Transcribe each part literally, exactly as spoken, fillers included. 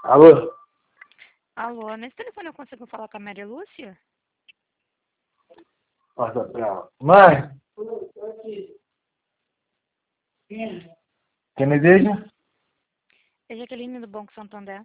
Alô? Alô, nesse telefone eu consigo falar com a Maria Lúcia? Passa pra ela. Mãe! Quem me deseja? É Jaqueline do Banco Santander.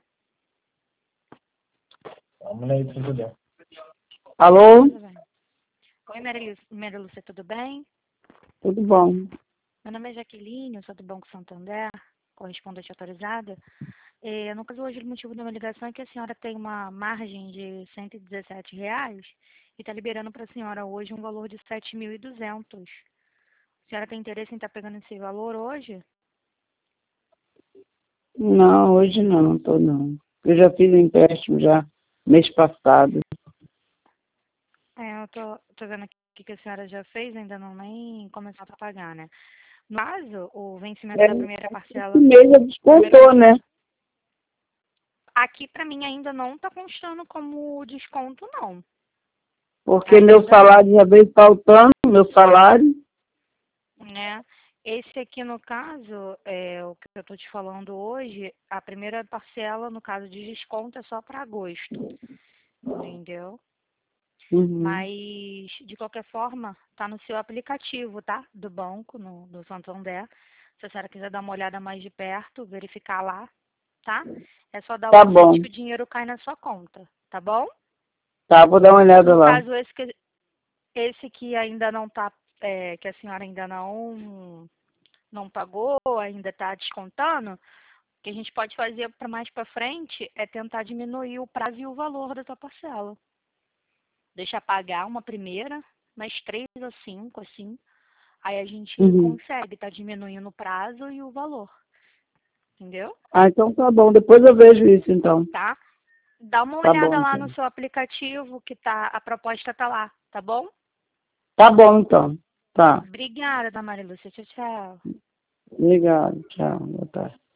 Vamos aí, tudo bem. Alô? Tudo bem. Oi, Maria Lúcia, Maria Lúcia, tudo bem? Tudo bom. Meu nome é Jaqueline, eu sou do Banco Santander, correspondente autorizada. É, no caso, hoje, o motivo da minha ligação é que a senhora tem uma margem de cento e dezessete reais e está liberando para a senhora hoje um valor de sete mil e duzentos. A senhora tem interesse em estar pegando esse valor hoje? Não, hoje não, tô não. Eu já fiz um empréstimo já mês passado. É, eu tô, tô vendo aqui que a senhora já fez, ainda não nem começou a pagar, né? No caso, o vencimento É, da primeira parcela... esse mês já descontou, né? Aqui para mim ainda não está constando como desconto, não. Porque Ainda meu salário não, já veio faltando, meu salário. né? Esse aqui, no caso, é o que eu estou te falando hoje, a primeira parcela, no caso de desconto, é só para agosto, entendeu? Uhum. Mas, de qualquer forma, tá no seu aplicativo, tá? Do banco, no, do Santander. Se a senhora quiser dar uma olhada mais de perto, verificar lá, tá? É só dar o Tá clique bom. que o dinheiro cai na sua conta, tá bom? Tá, vou dar uma olhada No lá. caso, esse que, esse que ainda não tá, é, que a senhora ainda não, não pagou, ainda está descontando, o que a gente pode fazer para mais para frente é tentar diminuir o prazo e o valor da tua parcela. Deixa pagar uma primeira, mais três ou cinco, assim. Aí a gente Uhum. consegue estar diminuindo o prazo e o valor. Entendeu? Ah, então tá bom. Depois eu vejo isso, então. Tá? Dá uma Tá bom, olhada lá então. no seu aplicativo que tá, a proposta tá lá, tá bom? Tá bom, então. Tá. Obrigada, Maria Lúcia. Tchau, tchau. Obrigado. Tchau. Boa tarde.